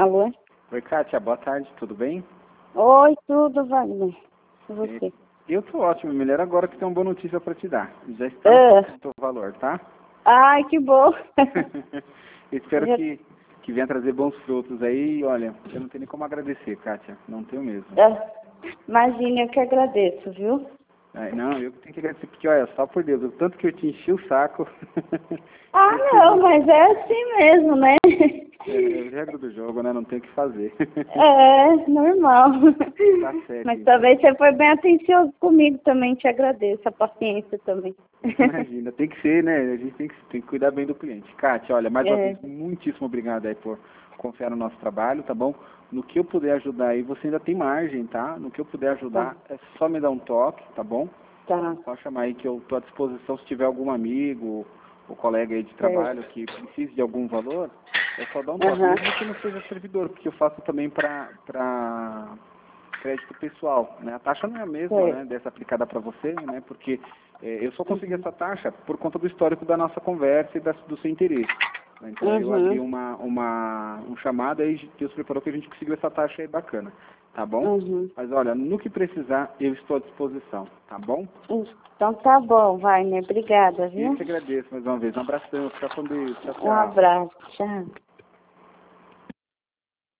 Alô? Oi, Kátia, boa tarde, tudo bem? Oi, tudo, Wagner. E você? Eu tô ótimo, mulher, agora que tem uma boa notícia para te dar. Já está no teu valor, tá? Ai, que bom. Espero que venha trazer bons frutos aí. Olha, eu não tenho nem como agradecer, Kátia, não tenho mesmo. Imagina, eu que agradeço, viu? Não, eu que tenho que agradecer, porque olha, só por Deus, o tanto que eu te enchi o saco. Ah, não, mas é assim mesmo, né? É regra do jogo, né? Não tem o que fazer. É, normal. Tá certo. Mas Então. talvez você foi bem atencioso comigo também, te agradeço, a paciência também. Imagina, tem que ser, né? A gente tem que cuidar bem do cliente. Kátia, olha, mais uma vez, muitíssimo obrigado aí por confiar no nosso trabalho, tá bom? No que eu puder ajudar aí, você ainda tem margem, tá? No que eu puder ajudar, é só me dar um toque, tá bom? Tá. Só chamar aí que eu tô à disposição, se tiver algum amigo ou colega aí de trabalho que precise de algum valor, é só dar um toque, mesmo que não seja servidor, porque eu faço também para crédito pessoal, né? A taxa não é a mesma, né, dessa aplicada para você, né? Porque eu só consegui essa taxa por conta do histórico da nossa conversa e do seu interesse. Né? Então eu abri um chamado aí, Deus preparou que a gente conseguiu essa taxa aí bacana, tá bom? Mas olha, no que precisar, eu estou à disposição, tá bom? Então tá bom, Wagner, obrigada, viu? Eu te agradeço mais uma vez. Um abração, fica com Deus. Tchau, tchau. Um abraço, tchau.